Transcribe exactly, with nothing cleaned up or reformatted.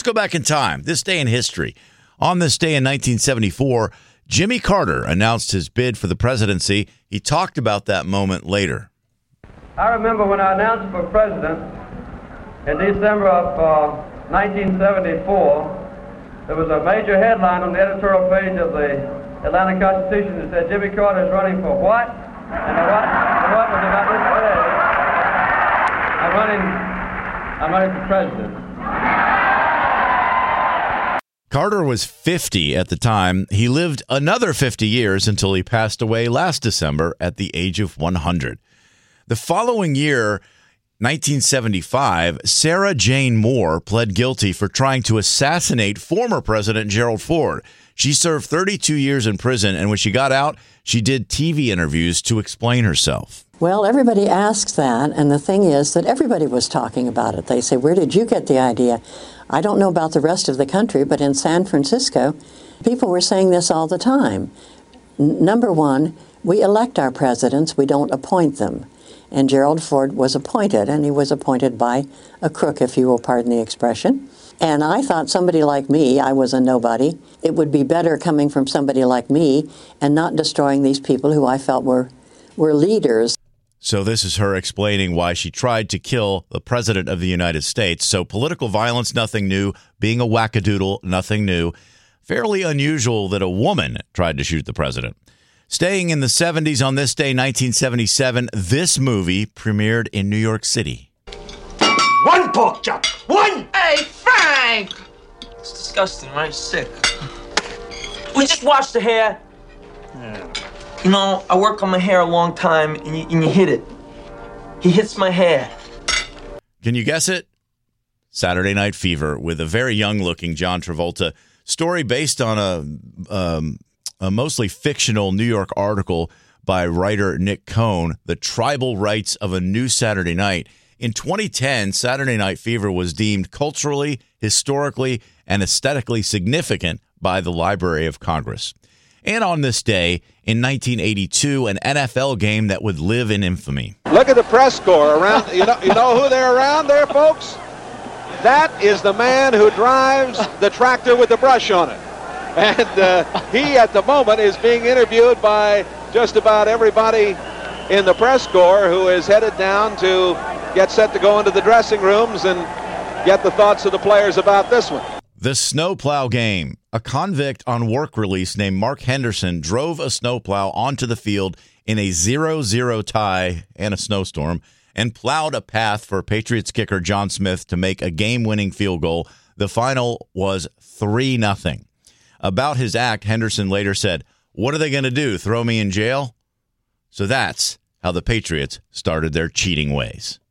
go back in time. This day in history. On this day in nineteen seventy-four, Jimmy Carter announced his bid for the presidency. He talked about that moment later. I remember when I announced for president in December of uh, nineteen seventy-four, there was a major headline on the editorial page of the Atlanta Constitution that said Jimmy Carter is running for what? And the what, the what was about this today. I'm running, I'm running for president. Carter was fifty at the time. He lived another fifty years until he passed away last December at the age of one hundred. The following year, nineteen seventy-five, Sarah Jane Moore pled guilty for trying to assassinate former President Gerald Ford. She served thirty-two years in prison, and when she got out, she did T V interviews to explain herself. Well, everybody asks that, and the thing is that everybody was talking about it. They say, where did you get the idea? I don't know about the rest of the country, but in San Francisco, people were saying this all the time. N- number one, we elect our presidents, we don't appoint them. And Gerald Ford was appointed, and he was appointed by a crook, if you will pardon the expression. And I thought somebody like me, I was a nobody, it would be better coming from somebody like me and not destroying these people who I felt were, were leaders. So this is her explaining why she tried to kill the president of the United States. So political violence, nothing new. Being a wackadoodle, nothing new. Fairly unusual that a woman tried to shoot the president. Staying in the seventies on this day, nineteen seventy-seven, this movie premiered in New York City. One pork chop! One! Hey, Frank! It's disgusting, right? Sick. We just washed the hair. Yeah. You know, I work on my hair a long time, and you, and you hit it. He hits my hair. Can you guess it? Saturday Night Fever with a very young-looking John Travolta. Story based on a, um, a mostly fictional New York article by writer Nick Cohn, The Tribal Rights of a New Saturday Night. In twenty ten, Saturday Night Fever was deemed culturally, historically, and aesthetically significant by the Library of Congress. And on this day, in nineteen eighty-two, an N F L game that would live in infamy. Look at the press corps around. You know, you know who they're around there, folks? That is the man who drives the tractor with the brush on it. And uh, he, at the moment, is being interviewed by just about everybody in the press corps who is headed down to get set to go into the dressing rooms and get the thoughts of the players about this one. The snowplow game. A convict on work release named Mark Henderson drove a snowplow onto the field in a zero zero tie and a snowstorm and plowed a path for Patriots kicker John Smith to make a game-winning field goal. The final was three nothing. About his act, Henderson later said, "What are they going to do, throw me in jail?" So that's how the Patriots started their cheating ways.